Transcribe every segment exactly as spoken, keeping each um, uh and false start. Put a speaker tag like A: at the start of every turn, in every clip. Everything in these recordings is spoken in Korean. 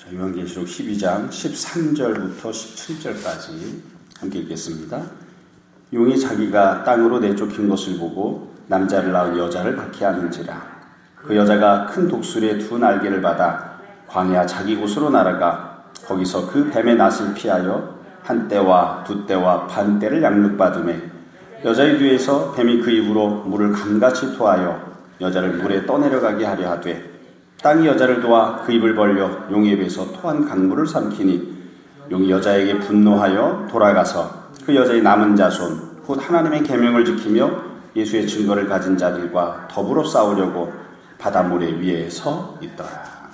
A: 요한계시록 십이 장 십삼 절부터 십칠 절까지 함께 읽겠습니다. 용이 자기가 땅으로 내쫓긴 것을 보고 남자를 낳은 여자를 박해하는지라. 그 여자가 큰 독수리의 두 날개를 받아 광야 자기 곳으로 날아가 거기서 그 뱀의 낫을 피하여 한 때와 두 때와 반 때를 양육받으매 여자의 뒤에서 뱀이 그 입으로 물을 강같이 토하여 여자를 물에 떠내려가게 하려 하되 땅이 여자를 도와 그 입을 벌려 용의 입에서 토한 강물을 삼키니 용이 여자에게 분노하여 돌아가서 그 여자의 남은 자손 곧 하나님의 계명을 지키며 예수의 증거를 가진 자들과 더불어 싸우려고 바닷모래 위에 서 있더라.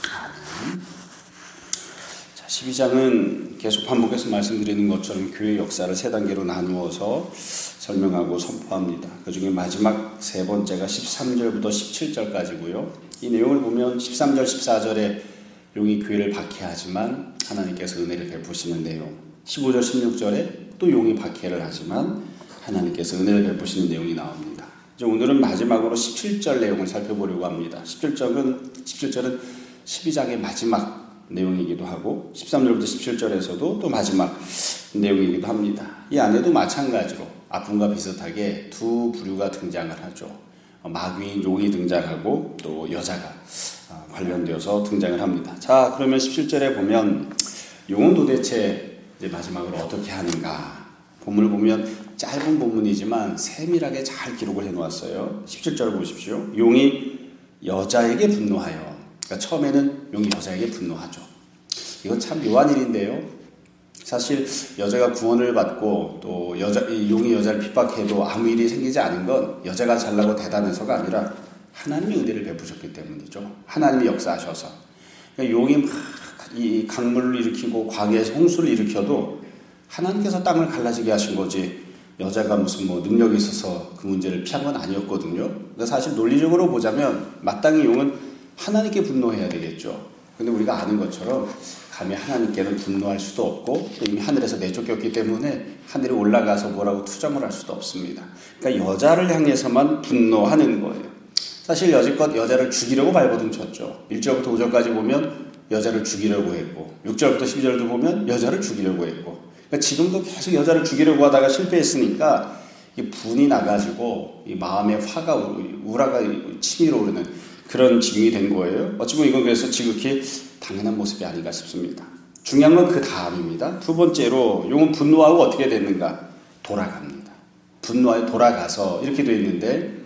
A: 자, 십이 장은 계속 반복해서 말씀드리는 것처럼 교회 역사를 세 단계로 나누어서 설명하고 선포합니다. 그 중에 마지막 세 번째가 십삼 절부터 십칠 절까지고요. 이 내용을 보면 십삼 절, 십사 절에 용이 교회를 박해하지만 하나님께서 은혜를 베푸시는 내용, 십오 절, 십육 절에 또 용이 박해를 하지만 하나님께서 은혜를 베푸시는 내용이 나옵니다. 이제 오늘은 마지막으로 십칠 절 내용을 살펴보려고 합니다. 십칠 절은, 십칠 절은 십이 장의 마지막 내용이기도 하고 십삼 절부터 십칠 절에서도 또 마지막 내용이기도 합니다. 이 안에도 마찬가지로 아픔과 비슷하게 두 부류가 등장을 하죠. 마귀인 용이 등장하고 또 여자가 관련되어서 등장을 합니다. 자, 그러면 십칠 절에 보면 용은 도대체 이제 마지막으로 어떻게 하는가? 본문을 보면 짧은 본문이지만 세밀하게 잘 기록을 해놓았어요. 십칠 절을 보십시오. 용이 여자에게 분노하여, 그러니까 처음에는 용이 여자에게 분노하죠. 이건 참 묘한 일인데요. 사실 여자가 구원을 받고 또 여자, 용이 여자를 핍박해도 아무 일이 생기지 않은 건 여자가 잘나고 대단해서가 아니라 하나님이 은혜를 베푸셨기 때문이죠. 하나님이 역사하셔서. 그러니까 용이 막 이 강물을 일으키고 광야에서 홍수를 일으켜도 하나님께서 땅을 갈라지게 하신 거지 여자가 무슨 뭐 능력이 있어서 그 문제를 피한 건 아니었거든요. 그러니까 사실 논리적으로 보자면 마땅히 용은 하나님께 분노해야 되겠죠. 근데 우리가 아는 것처럼 감히 하나님께는 분노할 수도 없고 이미 하늘에서 내쫓겼기 때문에 하늘에 올라가서 뭐라고 투정을 할 수도 없습니다. 그러니까 여자를 향해서만 분노하는 거예요. 사실 여지껏 여자를 죽이려고 발버둥 쳤죠. 일 절부터 오 절까지 보면 여자를 죽이려고 했고 육 절부터 십이 절도 보면 여자를 죽이려고 했고 그러니까 지금도 계속 여자를 죽이려고 하다가 실패했으니까 이 분이 나가지고 이 마음에 화가 우라가 치밀어 오르는 그런 지경이 된 거예요. 어찌 보면 이건 그래서 지극히 당연한 모습이 아닌가 싶습니다. 중요한 건 그 다음입니다. 두 번째로 용은 분노하고 어떻게 됐는가? 돌아갑니다. 분노하여 돌아가서 이렇게 되어 있는데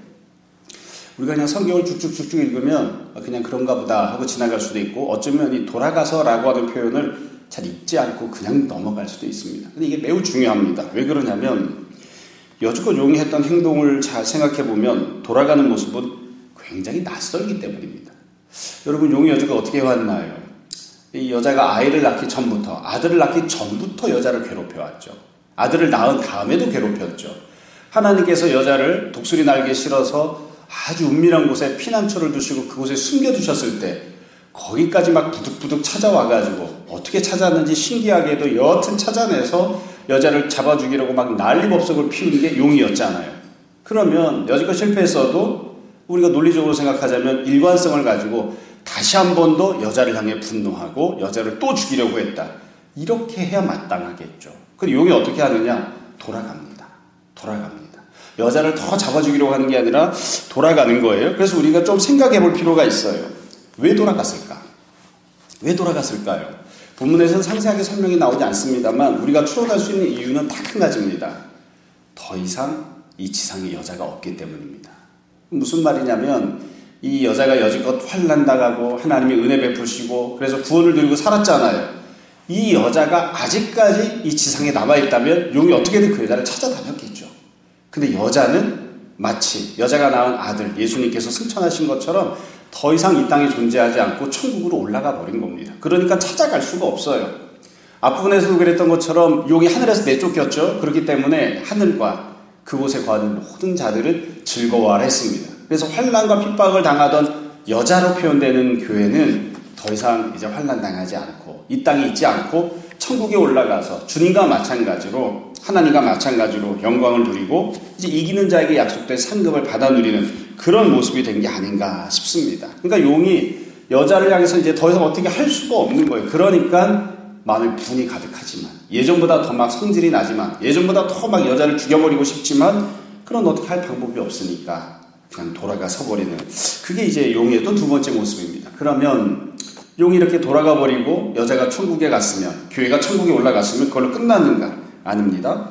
A: 우리가 그냥 성경을 쭉쭉쭉쭉 읽으면 그냥 그런가 보다 하고 지나갈 수도 있고 어쩌면 이 돌아가서라고 하는 표현을 잘 읽지 않고 그냥 넘어갈 수도 있습니다. 근데 이게 매우 중요합니다. 왜 그러냐면 여지껏 용이 했던 행동을 잘 생각해 보면 돌아가는 모습은 굉장히 낯설기 때문입니다. 여러분 용이 여자가 어떻게 왔나요? 이 여자가 아이를 낳기 전부터 아들을 낳기 전부터 여자를 괴롭혀왔죠. 아들을 낳은 다음에도 괴롭혔죠. 하나님께서 여자를 독수리 날개에 실어서 아주 은밀한 곳에 피난처를 두시고 그곳에 숨겨두셨을 때 거기까지 막 부득부득 찾아와가지고 어떻게 찾았는지 신기하게도 여하튼 찾아내서 여자를 잡아 죽이려고 막 난리법석을 피우는 게 용이었잖아요. 그러면 여지껏 실패했어도 우리가 논리적으로 생각하자면 일관성을 가지고 다시 한 번 더 여자를 향해 분노하고 여자를 또 죽이려고 했다. 이렇게 해야 마땅하겠죠. 그리고 용이 어떻게 하느냐? 돌아갑니다. 돌아갑니다. 여자를 더 잡아 죽이려고 하는 게 아니라 돌아가는 거예요. 그래서 우리가 좀 생각해 볼 필요가 있어요. 왜 돌아갔을까? 왜 돌아갔을까요? 본문에서는 상세하게 설명이 나오지 않습니다만 우리가 추론할 수 있는 이유는 딱 한 가지입니다. 더 이상 이 지상에 여자가 없기 때문입니다. 무슨 말이냐면 이 여자가 여지껏 환난당하고 하나님이 은혜 베푸시고 그래서 구원을 누리고 살았잖아요. 이 여자가 아직까지 이 지상에 남아있다면 용이 어떻게든 그 여자를 찾아다녔겠죠. 근데 여자는 마치 여자가 낳은 아들 예수님께서 승천하신 것처럼 더 이상 이 땅에 존재하지 않고 천국으로 올라가 버린 겁니다. 그러니까 찾아갈 수가 없어요. 앞부분에서도 그랬던 것처럼 용이 하늘에서 내쫓겼죠. 그렇기 때문에 하늘과 그곳에 거하는 모든 자들은 즐거워하라 했습니다. 그래서 환난과 핍박을 당하던 여자로 표현되는 교회는 더 이상 이제 환난 당하지 않고 이 땅에 있지 않고 천국에 올라가서 주님과 마찬가지로 하나님과 마찬가지로 영광을 누리고 이제 이기는 자에게 약속된 상급을 받아 누리는 그런 모습이 된 게 아닌가 싶습니다. 그러니까 용이 여자를 향해서 이제 더 이상 어떻게 할 수가 없는 거예요. 그러니까 마음에 분이 가득하지만, 예전보다 더 막 성질이 나지만, 예전보다 더 막 여자를 죽여버리고 싶지만, 그런 어떻게 할 방법이 없으니까 그냥 돌아가 서버리는, 그게 이제 용의 또 두 번째 모습입니다. 그러면 용이 이렇게 돌아가 버리고 여자가 천국에 갔으면, 교회가 천국에 올라갔으면 그걸로 끝났는가? 아닙니다.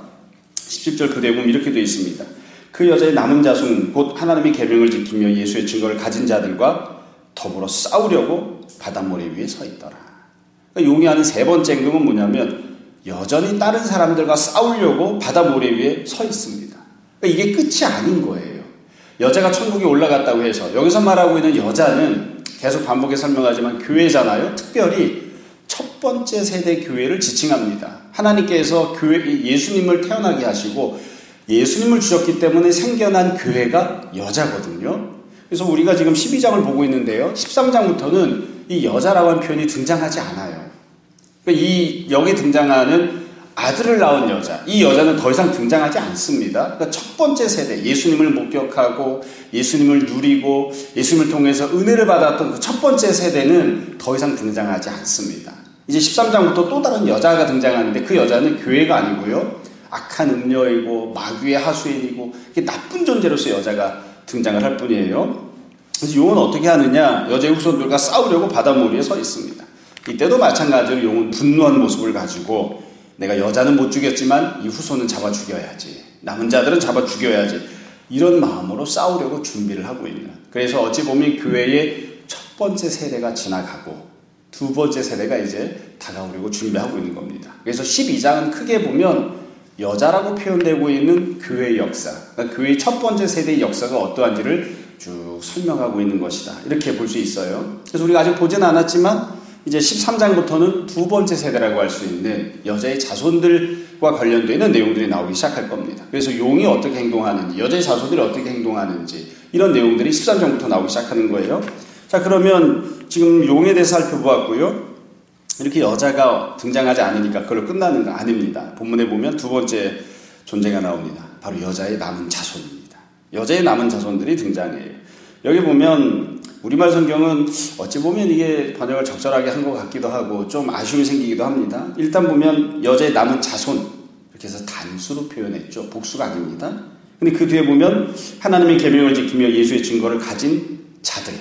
A: 십칠 절 그 뒤에 보면 이렇게 되어 있습니다. 그 여자의 남은 자손 곧 하나님의 계명을 지키며 예수의 증거를 가진 자들과 더불어 싸우려고 바닷모래 위에 서 있더라. 그러니까 용이 하는 세 번째 행동은 뭐냐면 여전히 다른 사람들과 싸우려고 바닷모래 위에 서 있습니다. 그러니까 이게 끝이 아닌 거예요. 여자가 천국에 올라갔다고 해서, 여기서 말하고 있는 여자는 계속 반복해 설명하지만 교회잖아요. 특별히 첫 번째 세대 교회를 지칭합니다. 하나님께서 교회, 예수님을 태어나게 하시고 예수님을 주셨기 때문에 생겨난 교회가 여자거든요. 그래서 우리가 지금 십이 장을 보고 있는데요. 십삼 장부터는 이 여자라고 하는 표현이 등장하지 않아요. 그러니까 이 여기 등장하는 아들을 낳은 여자, 이 여자는 더 이상 등장하지 않습니다. 그러니까 첫 번째 세대, 예수님을 목격하고 예수님을 누리고 예수님을 통해서 은혜를 받았던 그 첫 번째 세대는 더 이상 등장하지 않습니다. 이제 십삼 장부터 또 다른 여자가 등장하는데 그 여자는 교회가 아니고요, 악한 음녀이고 마귀의 하수인이고 나쁜 존재로서 여자가 등장을 할 뿐이에요. 그래서 용은 어떻게 하느냐, 여자의 후손들과 싸우려고 바닷모리에 서 있습니다. 이때도 마찬가지로 용은 분노한 모습을 가지고 내가 여자는 못 죽였지만 이 후손은 잡아 죽여야지, 남은 자들은 잡아 죽여야지, 이런 마음으로 싸우려고 준비를 하고 있는, 그래서 어찌 보면 교회의 첫 번째 세대가 지나가고 두 번째 세대가 이제 다가오려고 준비하고 있는 겁니다. 그래서 십이 장은 크게 보면 여자라고 표현되고 있는 교회의 역사, 그러니까 교회의 첫 번째 세대의 역사가 어떠한지를 쭉 설명하고 있는 것이다, 이렇게 볼 수 있어요. 그래서 우리가 아직 보지는 않았지만 이제 십삼 장부터는 두 번째 세대라고 할 수 있는 여자의 자손들과 관련되는 내용들이 나오기 시작할 겁니다. 그래서 용이 어떻게 행동하는지, 여자의 자손들이 어떻게 행동하는지, 이런 내용들이 십삼 장부터 나오기 시작하는 거예요. 자, 그러면 지금 용에 대해서 살펴보았고요. 이렇게 여자가 등장하지 않으니까 그걸로 끝나는 거 아닙니다. 본문에 보면 두 번째 존재가 나옵니다. 바로 여자의 남은 자손입니다. 여자의 남은 자손들이 등장해요. 여기 보면 우리말 성경은 어찌 보면 이게 번역을 적절하게 한 것 같기도 하고 좀 아쉬움이 생기기도 합니다. 일단 보면 여자의 남은 자손, 이렇게 해서 단수로 표현했죠. 복수가 아닙니다. 근데 그 뒤에 보면 하나님의 계명을 지키며 예수의 증거를 가진 자들,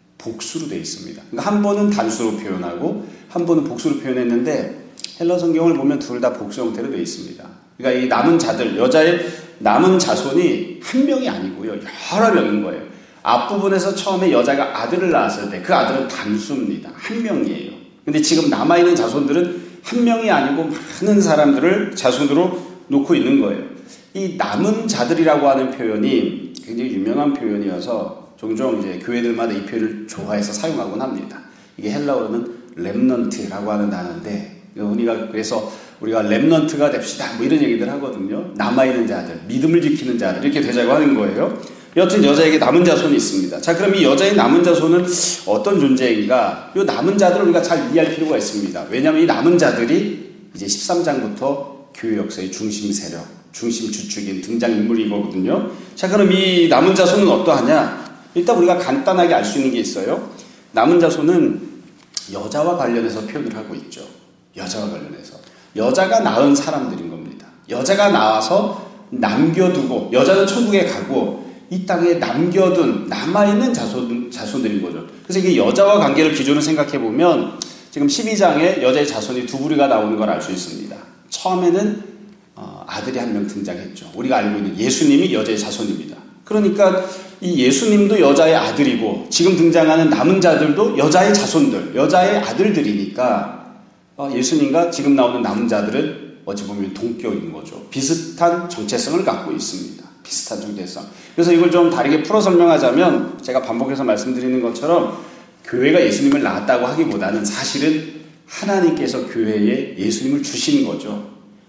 A: 복수로 되어 있습니다. 그러니까 한 번은 단수로 표현하고 한 번은 복수로 표현했는데 헬라 성경을 보면 둘 다 복수 형태로 되어 있습니다. 그러니까 이 남은 자들, 여자의 남은 자손이 한 명이 아니고요, 여러 명인 거예요. 앞부분에서 처음에 여자가 아들을 낳았을 때 그 아들은 단수입니다. 한 명이에요. 근데 지금 남아있는 자손들은 한 명이 아니고 많은 사람들을 자손으로 놓고 있는 거예요. 이 남은 자들이라고 하는 표현이 굉장히 유명한 표현이어서 종종 이제 교회들마다 이 표현을 좋아해서 사용하곤 합니다. 이게 헬라어로는 렘넌트라고 하는 단어인데, 우리가 그래서 우리가 렘넌트가 됩시다 뭐 이런 얘기들 하거든요. 남아있는 자들, 믿음을 지키는 자들, 이렇게 되자고 하는 거예요. 여튼 여자에게 남은 자손이 있습니다. 자, 그럼 이 여자의 남은 자손은 어떤 존재인가? 이 남은 자들을 우리가 잘 이해할 필요가 있습니다. 왜냐하면 이 남은 자들이 이제 십삼 장부터 교회 역사의 중심 세력, 중심 주축인 등장인물이거든요. 자, 그럼 이 남은 자손은 어떠하냐? 일단 우리가 간단하게 알 수 있는 게 있어요. 남은 자손은 여자와 관련해서 표현을 하고 있죠. 여자와 관련해서. 여자가 낳은 사람들인 겁니다. 여자가 낳아서 남겨두고, 여자는 천국에 가고 이 땅에 남겨둔 남아있는 자손, 자손들인 거죠. 그래서 이게 여자와 관계를 기준으로 생각해보면 지금 십이 장에 여자의 자손이 두 부류가 나오는 걸 알 수 있습니다. 처음에는 어, 아들이 한 명 등장했죠. 우리가 알고 있는 예수님이 여자의 자손입니다. 그러니까 이 예수님도 여자의 아들이고 지금 등장하는 남은 자들도 여자의 자손들, 여자의 아들들이니까 어, 예수님과 지금 나오는 남은 자들은 어찌 보면 동격인 거죠. 비슷한 정체성을 갖고 있습니다. 비슷한 정체성. 그래서 이걸 좀 다르게 풀어 설명하자면 제가 반복해서 말씀드리는 것처럼 교회가 예수님을 낳았다고 하기보다는 사실은 하나님께서 교회에 예수님을 주신 거죠.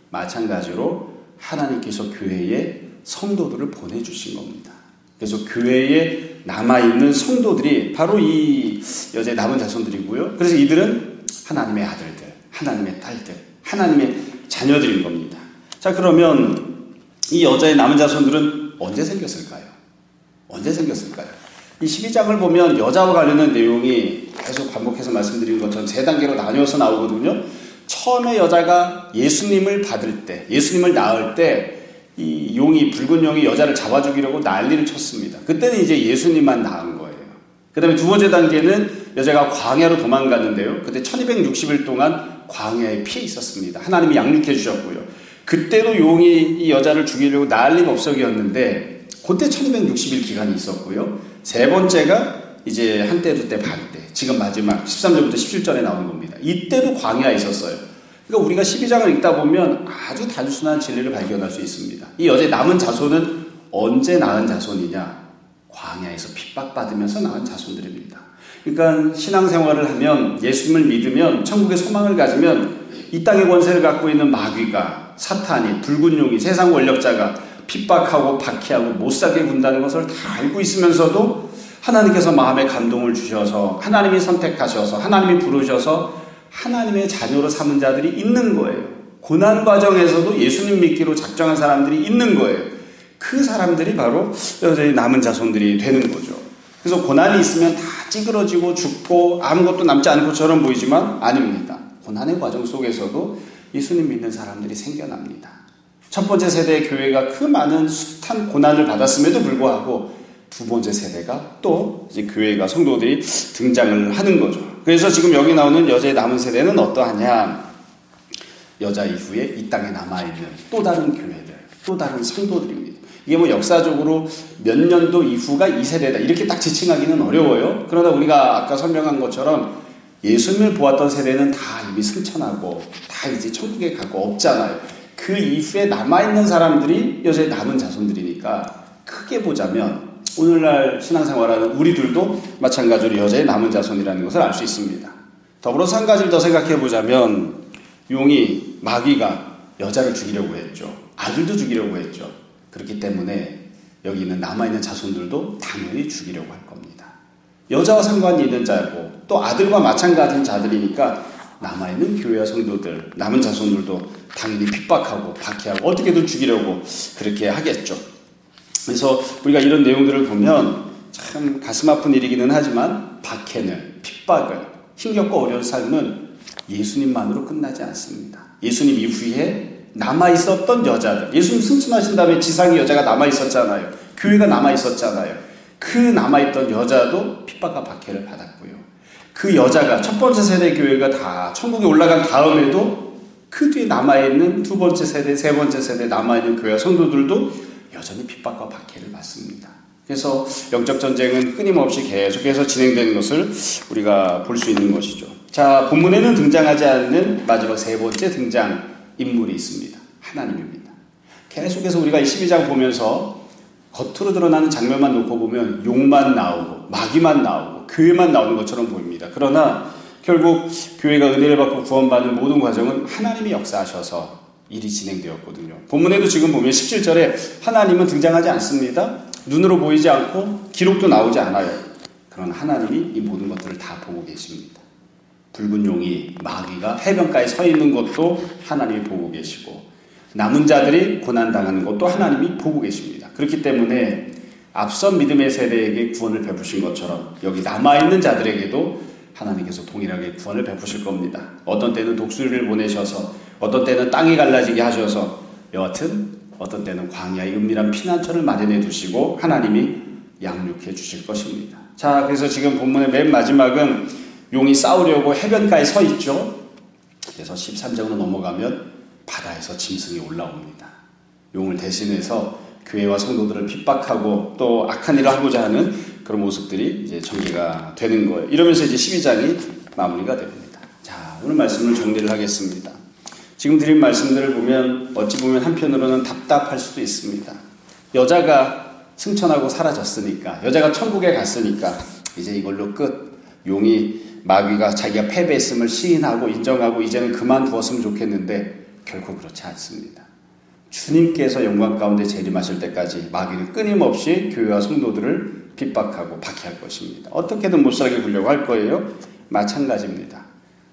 A: 마찬가지로 하나님께서 교회에 성도들을 보내주신 겁니다. 그래서 교회에 남아있는 성도들이 바로 이 여자의 남은 자손들이고요. 그래서 이들은 하나님의 아들들, 하나님의 딸들, 하나님의 자녀들인 겁니다. 자, 그러면 이 여자의 남은 자손들은 언제 생겼을까요? 언제 생겼을까요? 이 십이 장을 보면 여자와 관련된 내용이 계속 반복해서 말씀드린 것처럼 세 단계로 나뉘어서 나오거든요. 처음에 여자가 예수님을 받을 때, 예수님을 낳을 때 이 용이, 붉은 용이 여자를 잡아 죽이려고 난리를 쳤습니다. 그때는 이제 예수님만 낳은 거예요. 그 다음에 두 번째 단계는 여자가 광야로 도망갔는데요. 그때 천이백육십 일 동안 광야에 피해 있었습니다. 하나님이 양육해 주셨고요. 그때도 용이 이 여자를 죽이려고 난리법석이었는데 그때 천이백육십 일 기간이 있었고요. 세 번째가 이제 한때, 두때, 반때, 지금 마지막 십삼 절부터 십칠 절에 나오는 겁니다. 이때도 광야에 있었어요. 그러니까 우리가 십이 장을 읽다 보면 아주 단순한 진리를 발견할 수 있습니다. 이 여자의 남은 자손은 언제 낳은 자손이냐? 광야에서 핍박받으면서 낳은 자손들입니다. 그러니까 신앙생활을 하면, 예수님을 믿으면, 천국의 소망을 가지면 이 땅의 권세를 갖고 있는 마귀가, 사탄이, 붉은 용이, 세상 권력자가 핍박하고 박해하고 못살게 군다는 것을 다 알고 있으면서도 하나님께서 마음에 감동을 주셔서, 하나님이 선택하셔서, 하나님이 부르셔서 하나님의 자녀로 삼은 자들이 있는 거예요. 고난 과정에서도 예수님 믿기로 작정한 사람들이 있는 거예요. 그 사람들이 바로 여전히 남은 자손들이 되는 거죠. 그래서 고난이 있으면 다 찌그러지고 죽고 아무것도 남지 않은 것처럼 보이지만 아닙니다. 고난의 과정 속에서도 예수님 믿는 사람들이 생겨납니다. 첫 번째 세대의 교회가 그 많은 숱한 고난을 받았음에도 불구하고 두 번째 세대가 또 이제 교회가, 성도들이 등장을 하는 거죠. 그래서 지금 여기 나오는 여자의 남은 세대는 어떠하냐? 여자 이후에 이 땅에 남아있는 또 다른 교회들, 또 다른 성도들입니다. 이게 뭐 역사적으로 몇 년도 이후가 이 세대다 이렇게 딱 지칭하기는 어려워요. 그러나 우리가 아까 설명한 것처럼 예수님을 보았던 세대는 다 이미 승천하고 다 이제 천국에 가고 없잖아요. 그 이후에 남아있는 사람들이 여자의 남은 자손들이니까 크게 보자면 오늘날 신앙생활하는 우리들도 마찬가지로 여자의 남은 자손이라는 것을 알 수 있습니다. 더불어서 한 가지를 더 생각해 보자면 용이, 마귀가 여자를 죽이려고 했죠. 아들도 죽이려고 했죠. 그렇기 때문에 여기 있는 남아있는 자손들도 당연히 죽이려고 할 겁니다. 여자와 상관이 있는 자고 또 아들과 마찬가지인 자들이니까 남아있는 교회와 성도들, 남은 자손들도 당연히 핍박하고 박해하고 어떻게든 죽이려고 그렇게 하겠죠. 그래서 우리가 이런 내용들을 보면 참 가슴 아픈 일이기는 하지만 박해는, 핍박을, 힘겹고 어려운 삶은 예수님만으로 끝나지 않습니다. 예수님 이후에 남아있었던 여자들, 예수님 승천하신 다음에 지상의 여자가 남아있었잖아요. 교회가 남아있었잖아요. 그 남아있던 여자도 핍박과 박해를 받았고요. 그 여자가 첫 번째 세대 교회가 다 천국에 올라간 다음에도 그 뒤에 남아있는 두 번째 세대, 세 번째 세대 남아있는 교회 성도들도 여전히 핍박과 박해를 받습니다. 그래서 영적 전쟁은 끊임없이 계속해서 진행되는 것을 우리가 볼 수 있는 것이죠. 자, 본문에는 등장하지 않는 마지막 세 번째 등장 인물이 있습니다. 하나님입니다. 계속해서 우리가 이 십이 장 보면서 겉으로 드러나는 장면만 놓고 보면 용만 나오고 마귀만 나오고 교회만 나오는 것처럼 보입니다. 그러나 결국 교회가 은혜를 받고 구원받는 모든 과정은 하나님이 역사하셔서 일이 진행되었거든요. 본문에도 지금 보면 십칠 절에 하나님은 등장하지 않습니다. 눈으로 보이지 않고 기록도 나오지 않아요. 그러나 하나님이 이 모든 것들을 다 보고 계십니다. 붉은 용이, 마귀가 해변가에 서 있는 것도 하나님이 보고 계시고 남은 자들이 고난당하는 것도 하나님이 보고 계십니다. 그렇기 때문에 앞선 믿음의 세대에게 구원을 베푸신 것처럼 여기 남아있는 자들에게도 하나님께서 동일하게 구원을 베푸실 겁니다. 어떤 때는 독수리를 보내셔서, 어떤 때는 땅이 갈라지게 하셔서, 여하튼 어떤 때는 광야의 은밀한 피난처를 마련해 두시고 하나님이 양육해 주실 것입니다. 자, 그래서 지금 본문의 맨 마지막은 용이 싸우려고 해변가에 서 있죠. 그래서 십삼 장으로 넘어가면 바다에서 짐승이 올라옵니다. 용을 대신해서 교회와 성도들을 핍박하고 또 악한 일을 하고자 하는 그런 모습들이 이제 전개가 되는 거예요. 이러면서 이제 십이 장이 마무리가 됩니다. 자, 오늘 말씀을 정리를 하겠습니다. 지금 드린 말씀들을 보면 어찌 보면 한편으로는 답답할 수도 있습니다. 여자가 승천하고 사라졌으니까, 여자가 천국에 갔으니까 이제 이걸로 끝. 용이, 마귀가 자기가 패배했음을 시인하고 인정하고 이제는 그만두었으면 좋겠는데 결코 그렇지 않습니다. 주님께서 영광 가운데 재림하실 때까지 마귀는 끊임없이 교회와 성도들을 핍박하고 박해할 것입니다. 어떻게든 못살게 굴려고 할 거예요. 마찬가지입니다.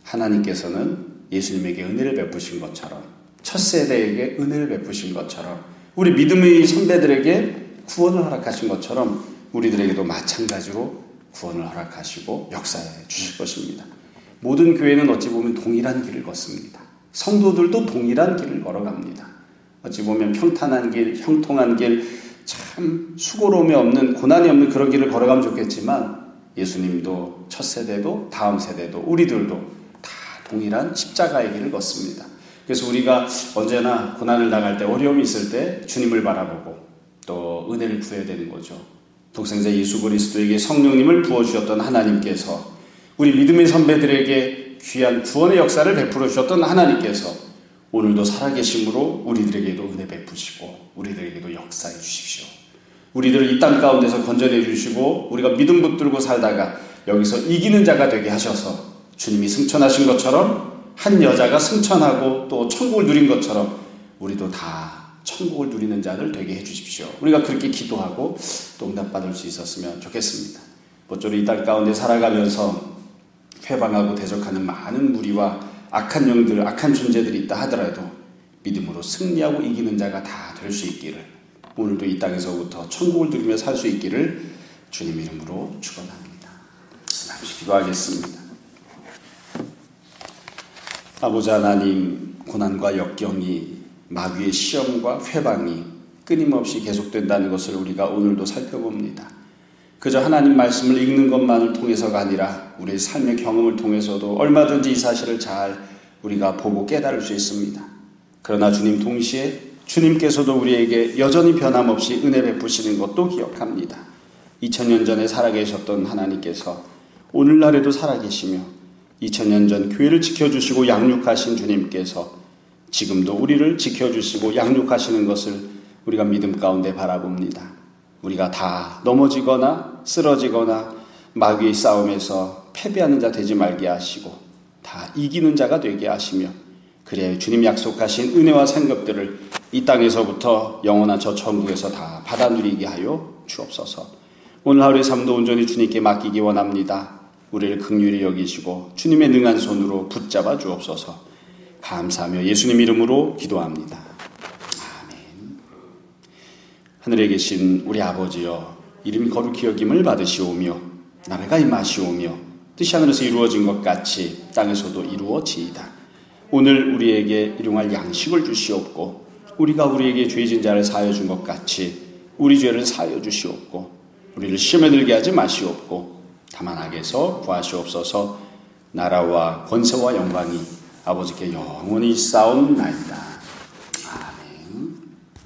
A: 하나님께서는 예수님에게 은혜를 베푸신 것처럼, 첫 세대에게 은혜를 베푸신 것처럼, 우리 믿음의 선배들에게 구원을 허락하신 것처럼 우리들에게도 마찬가지로 구원을 허락하시고 역사해 주실 것입니다. 모든 교회는 어찌 보면 동일한 길을 걷습니다. 성도들도 동일한 길을 걸어갑니다. 어찌 보면 평탄한 길, 형통한 길, 참 수고로움이 없는, 고난이 없는 그런 길을 걸어가면 좋겠지만 예수님도 첫 세대도 다음 세대도 우리들도 다 동일한 십자가의 길을 걷습니다. 그래서 우리가 언제나 고난을 당할 때, 어려움이 있을 때 주님을 바라보고 또 은혜를 구해야 되는 거죠. 독생자 예수 그리스도에게 성령님을 부어주셨던 하나님께서 우리 믿음의 선배들에게 귀한 구원의 역사를 베풀어 주셨던 하나님께서 오늘도 살아계심으로 우리들에게도 은혜 베푸시고 우리들에게도 역사해 주십시오. 우리들을 이 땅 가운데서 건져내 주시고 우리가 믿음 붙들고 살다가 여기서 이기는 자가 되게 하셔서 주님이 승천하신 것처럼 한 여자가 승천하고 또 천국을 누린 것처럼 우리도 다 천국을 누리는 자들 되게 해주십시오. 우리가 그렇게 기도하고 또 응답받을 수 있었으면 좋겠습니다. 모쪼록 이 땅 가운데 살아가면서 회방하고 대적하는 많은 무리와 악한 영들, 악한 존재들이 있다 하더라도 믿음으로 승리하고 이기는 자가 다 될 수 있기를, 오늘도 이 땅에서부터 천국을 누리며 살 수 있기를 주님 이름으로 축원합니다. 잠시 기도하겠습니다. 아버지 하나님, 고난과 역경이, 마귀의 시험과 회방이 끊임없이 계속된다는 것을 우리가 오늘도 살펴봅니다. 그저 하나님 말씀을 읽는 것만을 통해서가 아니라 우리의 삶의 경험을 통해서도 얼마든지 이 사실을 잘 우리가 보고 깨달을 수 있습니다. 그러나 주님 동시에 주님께서도 우리에게 여전히 변함없이 은혜 베푸시는 것도 기억합니다. 이천 년 전에 살아계셨던 하나님께서 오늘날에도 살아계시며 이천 년 전 교회를 지켜주시고 양육하신 주님께서 지금도 우리를 지켜주시고 양육하시는 것을 우리가 믿음 가운데 바라봅니다. 우리가 다 넘어지거나 쓰러지거나 마귀의 싸움에서 패배하는 자 되지 말게 하시고 다 이기는 자가 되게 하시며, 그래야 주님 약속하신 은혜와 상급들을 이 땅에서부터 영원한 저 천국에서 다 받아 누리게 하여 주옵소서. 오늘 하루의 삶도 온전히 주님께 맡기기 원합니다. 우리를 긍휼히 여기시고 주님의 능한 손으로 붙잡아 주옵소서. 감사하며 예수님 이름으로 기도합니다. 아멘. 하늘에 계신 우리 아버지여, 이름이 거룩히 여김을 받으시오며 나라가 임하시오며 뜻이 하늘에서 이루어진 것 같이 땅에서도 이루어지이다. 오늘 우리에게 일용할 양식을 주시옵고 우리가 우리에게 죄진 자를 사하여 준 것 같이 우리 죄를 사하여 주시옵고 우리를 시험에 들게 하지 마시옵고 다만 악에서 구하시옵소서. 나라와 권세와 영광이 아버지께 영원히 쌓옵나이다.